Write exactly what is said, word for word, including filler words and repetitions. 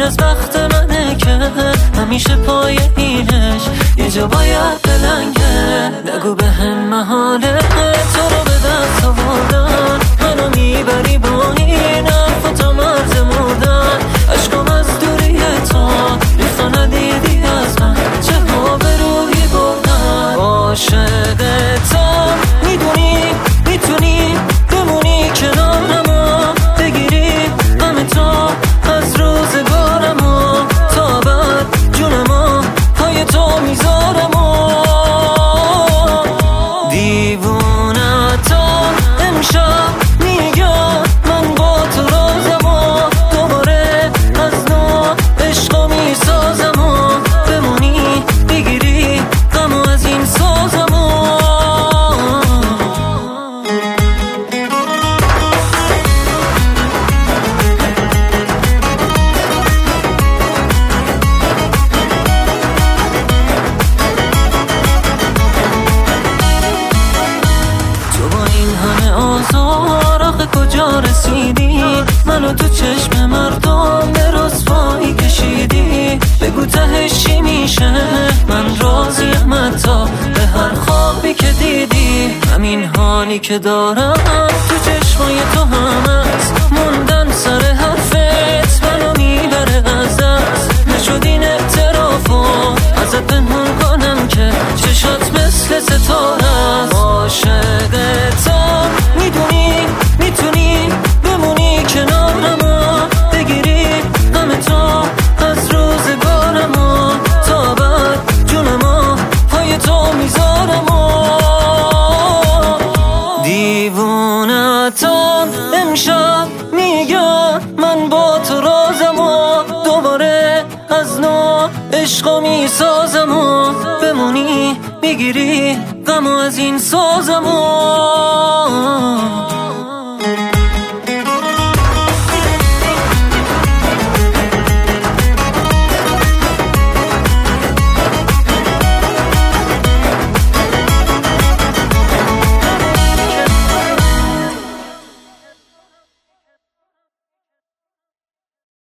از بخت منه که همیشه پای اینش یه جا باید بلنگه. نگو به هم محاله تو رو به دست آوردن، منو میبری با این حرف و تا مرز مردن. عشقم از دوری تو ریختا ندیدی از من، چه ها به روحی بردن. عاشقتم میدونی میتونی بمونی کنارم، بگیری همه تا از روزگارم، تا بعد جونم پای تو میذارم. دیوونتم امشب میگم من با تو رازم، دوباره از نو عشقا میسازم، بمونی بگیری غمو از این سازم. آزار آخه کجا رسیدی؟ منو تو چشم مردم به رسوایی کشیدی. بگو تهش چی میشه؟ من راضیم حتی به هر خوابی که دیدی. همین حالی که دارم تو چشمای تو هم هست، موندن سر حرفت منو میبره از دست. نشد این اعترافو ازت پنهون کنم که چشات مثل ستاره است. عاشقتم میدونی میتونی بمونی کنارم، بگیری همه تا از روزگارم، تا بعد جونم پای تو میذارم. دیوونتم امشب میگم من با تو رازم، دوباره از نو عشقا میسازم، بمونی بگیری غمو از این سازم.